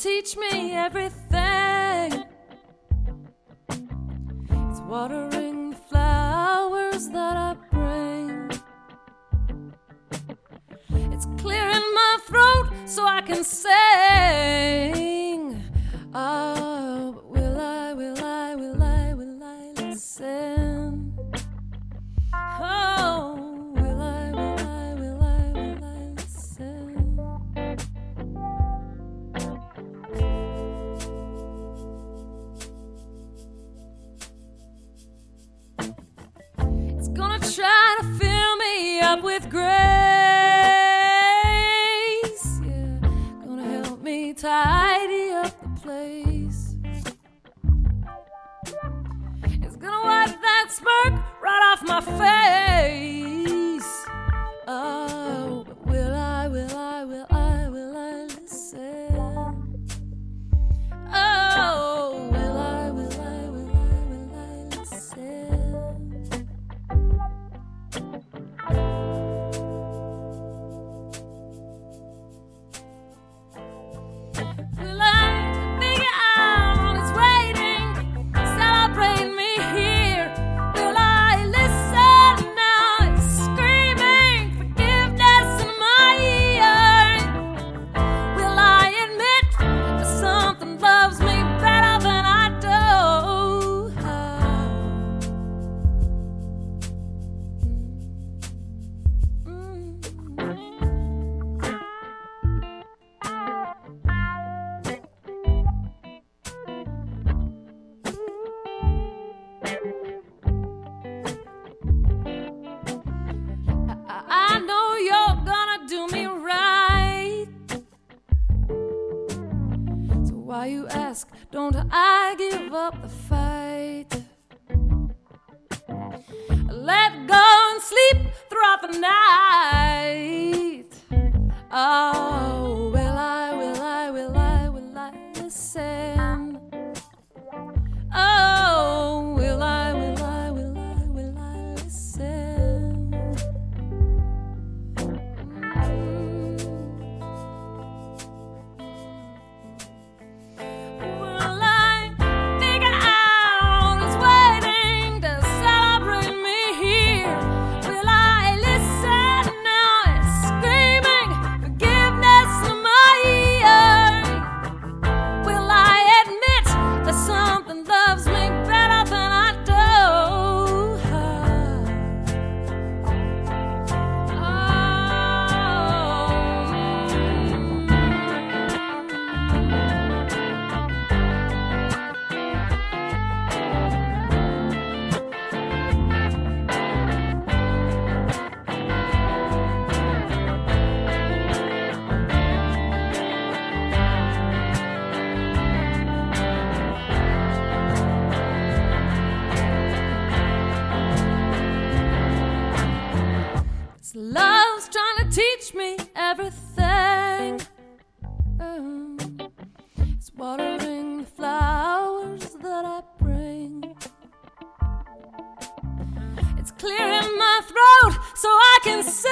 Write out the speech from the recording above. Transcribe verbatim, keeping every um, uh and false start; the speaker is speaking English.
teach me everything. It's watering the flowers that I bring. It's clearing my throat so I can sing. Oh, but will I, will I, will I, will I listen? Oh, will I, will I, will I, will I listen? It's gonna try to fill me up with grace. Yeah, gonna help me tidy up the place. It's gonna wipe that smirk right off my face. Oh, but will I, will I, will I, will I listen? Oh, will I, will I, will I, will I listen? Will I figure out it's waiting, celebrate me here? Will I listen now? It's screaming forgiveness in my ear. Will I admit that something loves me better than I do? I, I know you're gonna do me right. So why you ask, don't I give up the fight? Let go and sleep throughout the night. Oh, will I, will I, will I, will I listen? Oh, will I, will I, will I, will I listen? Will I figure out it's waiting to celebrate me here? Will I listen now? It's screaming forgiveness in my ear. Will I admit that something loves me better than I do? It's love's trying to teach me everything. Um, It's watering the flowers that I bring. It's clearing my throat so I can sing.